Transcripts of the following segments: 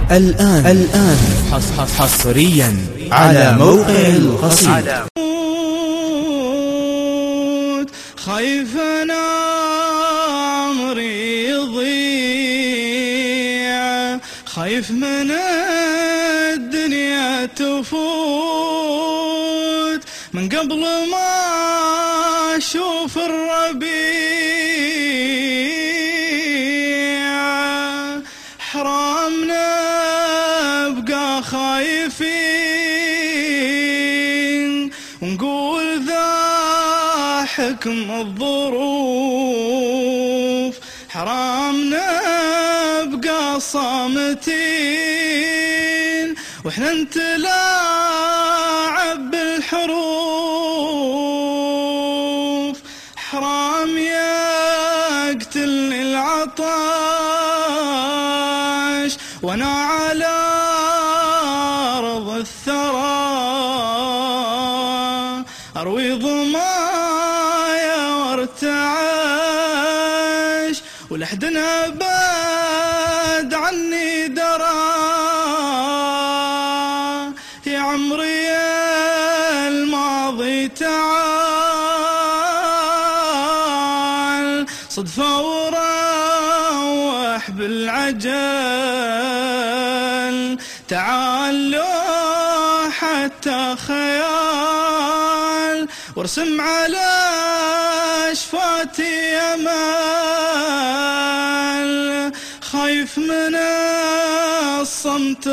الآن حصريا على موقع القصيد. خايف أنا عمري يضيع، خايف من الدنيا تفوت من قبل ما أشوف الربيع. حرامنا نبقى خايفين ونقول ذا حكم الظروف، حرامنا نبقى صامتين واحنا نتلاعب بالحروف. حرام يقتلني العطاش وانا على أرض الثرى، أروي ظمايا وارتعاش ولحدنا بعد عني درى. يا عمري الماضي تعال صدفة وروح بالعجل، تعال لو حتى خيال وارسم على شفاتي أمل. خايف من الصمت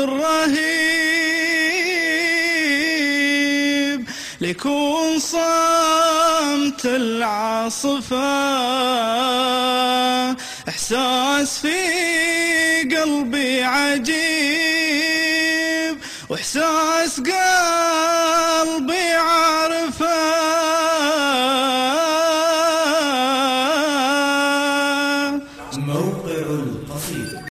الرهيب ليكون صمت العاصفة، إحساس في قلبي عجيب وإحساس قلبي